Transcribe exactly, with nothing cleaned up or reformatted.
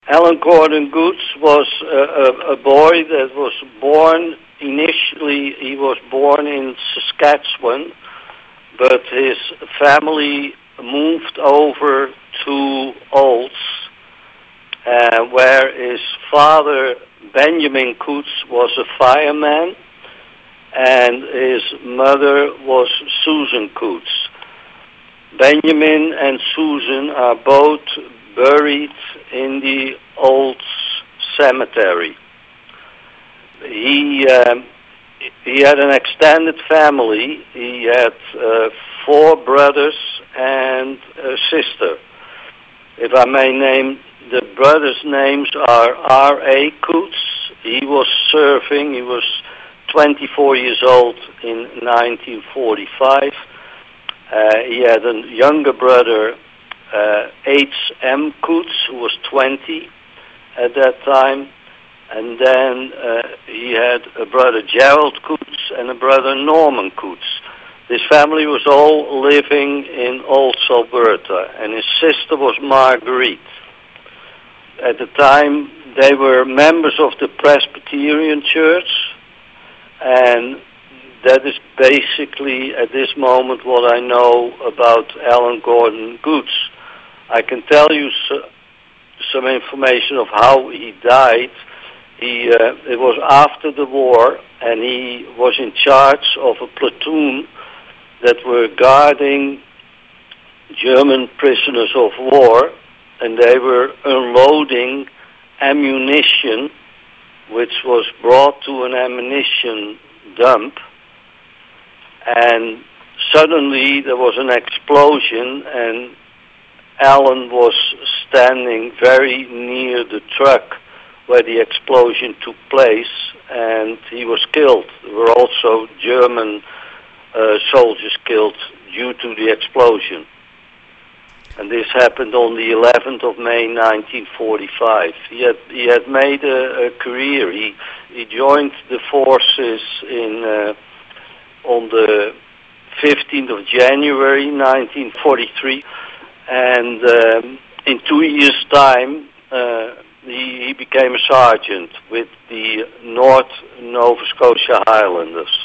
Alan Gordon Goods was a, a, a boy that was born, initially he was born in Saskatchewan, but his family moved over to Olds, uh, where his father, Benjamin Coots, was a fireman, and his mother was Susan Coots. Benjamin and Susan are both buried in the Olds cemetery. He um, he had an extended family. He had uh, four brothers and a sister. If I may name, the brothers' names are R A Coots. He was serving. He was twenty-four years old in nineteen forty-five. Uh, he had a younger brother, uh, H M Coots, who was twenty at that time. And then uh, he had a brother, Gerald Coots, and a brother, Norman Coots. His family was all living in Olds, Alberta, and his sister was Marguerite. At the time, they were members of the Presbyterian Church, and that is basically, at this moment, what I know about Alan Gordon Goods. I can tell you so, some information of how he died. He, uh, it was after the war, and he was in charge of a platoon that were guarding German prisoners of war, and they were unloading ammunition, which was brought to an ammunition dump, and suddenly there was an explosion, and Alan was standing very near the truck where the explosion took place, and he was killed. There were also German uh, soldiers killed due to the explosion. And this happened on the eleventh of May nineteen forty-five. He had he had made a, a career. He he joined the forces in uh, on the fifteenth of January nineteen forty-three, and um, in two years' time uh, he, he became a sergeant with the North Nova Scotia Highlanders.